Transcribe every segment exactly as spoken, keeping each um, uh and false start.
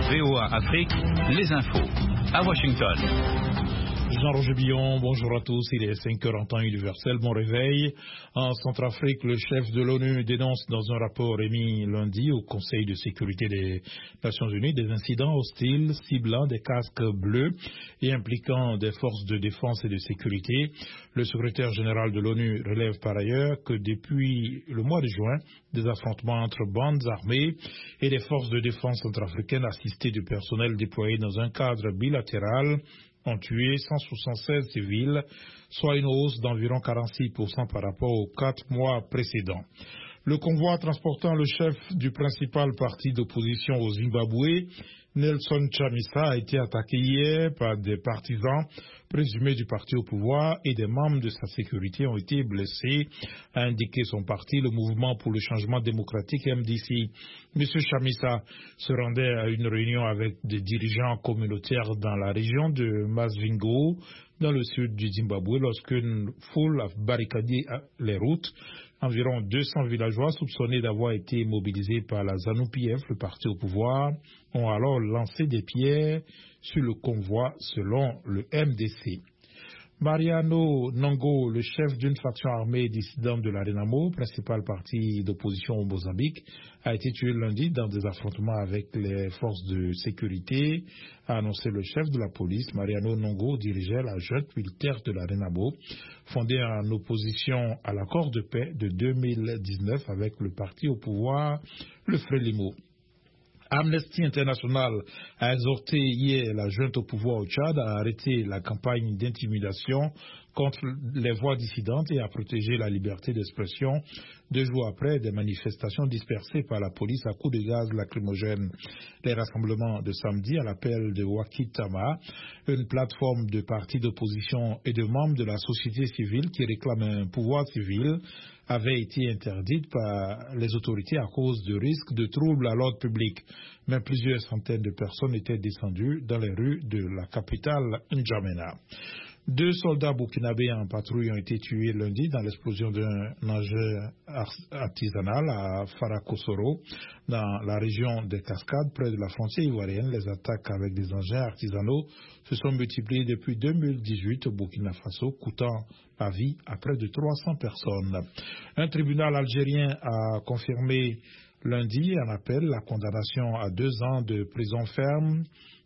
V O A Afrique, les infos. À Washington. Jean-Roger Billon, bonjour à tous, il est cinq heures en temps universel, bon réveil. En Centrafrique, le chef de l'ONU dénonce dans un rapport émis lundi au Conseil de sécurité des Nations Unies des incidents hostiles ciblant des casques bleus et impliquant des forces de défense et de sécurité. Le secrétaire général de l'ONU relève par ailleurs que depuis le mois de juin, des affrontements entre bandes armées et les forces de défense centrafricaines assistées du personnel déployé dans un cadre bilatéral ont tué cent soixante-seize civils, soit une hausse d'environ quarante-six pour cent par rapport aux quatre mois précédents. Le convoi transportant le chef du principal parti d'opposition au Zimbabwe, Nelson Chamisa, a été attaqué hier par des partisans présumés du parti au pouvoir et des membres de sa sécurité ont été blessés, a indiqué son parti, le Mouvement pour le changement démocratique M D C. M. Chamisa se rendait à une réunion avec des dirigeants communautaires dans la région de Masvingo, dans le sud du Zimbabwe, lorsqu'une foule a barricadé les routes. Environ deux cents villageois soupçonnés d'avoir été mobilisés par la ZANU-P F, le parti au pouvoir, ont alors lancé des pierres sur le convoi selon le M D C. Mariano Nango, le chef d'une faction armée dissidente de la Renamo, principal parti d'opposition au Mozambique, a été tué lundi dans des affrontements avec les forces de sécurité, a annoncé le chef de la police. Mariano Nango dirigeait la junte militaire de la Renamo, fondée en opposition à l'accord de paix de deux mille dix-neuf avec le parti au pouvoir, le Frélimo. Amnesty International a exhorté hier la junte au pouvoir au Tchad à arrêter la campagne d'intimidation contre les voix dissidentes et à protéger la liberté d'expression deux jours après des manifestations dispersées par la police à coups de gaz lacrymogène. Les rassemblements de samedi à l'appel de Wakitama, une plateforme de partis d'opposition et de membres de la société civile qui réclament un pouvoir civil, avaient été interdites par les autorités à cause de risques de troubles à l'ordre public. Mais plusieurs centaines de personnes étaient descendues dans les rues de la capitale N'Djamena. Deux soldats burkinabés en patrouille ont été tués lundi dans l'explosion d'un engin artisanal à Farakosoro, dans la région des Cascades, près de la frontière ivoirienne. Les attaques avec des engins artisanaux se sont multipliées depuis deux mille dix-huit au Burkina Faso, coûtant la vie à près de trois cents personnes. Un tribunal algérien a confirmé lundi en appel la condamnation à deux ans de prison ferme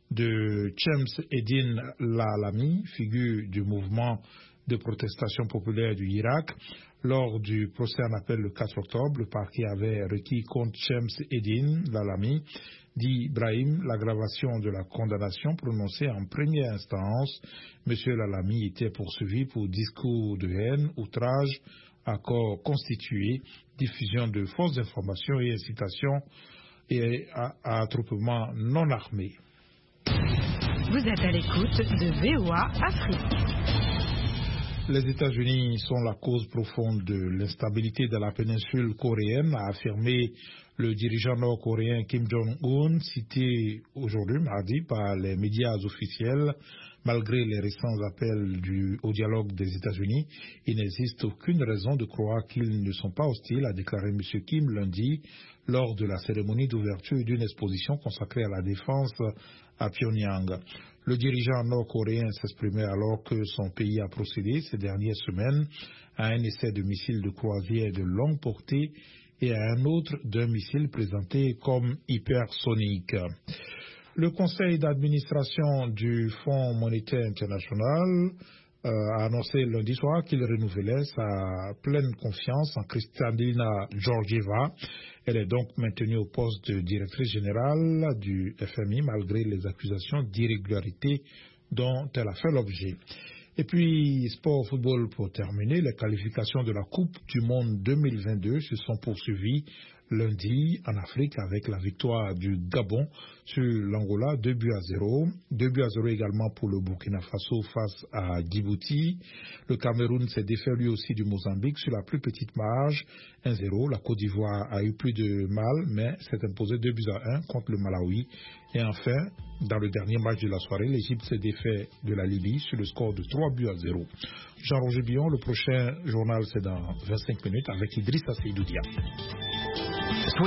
de Chems Eddine Lalami, figure du mouvement de protestation populaire du Irak. Lors du procès en appel le quatre octobre, le parquet avait requis contre Chems Eddine Lalami, dit Brahim, l'aggravation de la condamnation prononcée en première instance. M. Lalami était poursuivi pour discours de haine, outrage, accord constitué, diffusion de fausses informations et incitation et à, à attroupement non armé. Vous êtes à l'écoute de V O A Afrique. Les États-Unis sont la cause profonde de l'instabilité de la péninsule coréenne, a affirmé le dirigeant nord-coréen Kim Jong-un, cité aujourd'hui mardi par les médias officiels. Malgré les récents appels du, au dialogue des États-Unis, il n'existe aucune raison de croire qu'ils ne sont pas hostiles, a déclaré M. Kim lundi lors de la cérémonie d'ouverture d'une exposition consacrée à la défense à Pyongyang. Le dirigeant nord-coréen s'exprimait alors que son pays a procédé ces dernières semaines à un essai de missile de croisière de longue portée et à un autre d'un missile présenté comme hypersonique. Le conseil d'administration du Fonds monétaire international euh, a annoncé lundi soir qu'il renouvelait sa pleine confiance en Kristalina Georgieva. Elle est donc maintenue au poste de directrice générale du F M I malgré les accusations d'irrégularité dont elle a fait l'objet. Et puis, sport football pour terminer, les qualifications de la Coupe du Monde deux mille vingt-deux se sont poursuivies lundi en Afrique avec la victoire du Gabon sur l'Angola, deux buts à zéro. deux buts à zéro également pour le Burkina Faso face à Djibouti. Le Cameroun s'est défait lui aussi du Mozambique sur la plus petite marge, un zéro. La Côte d'Ivoire a eu plus de mal, mais s'est imposée deux buts à un contre le Malawi. Et enfin, dans le dernier match de la soirée, l'Égypte s'est défait de la Libye sur le score de trois buts à zéro. Jean-Roger Billon, le prochain journal c'est dans vingt-cinq minutes avec Idrissa Seydoudia.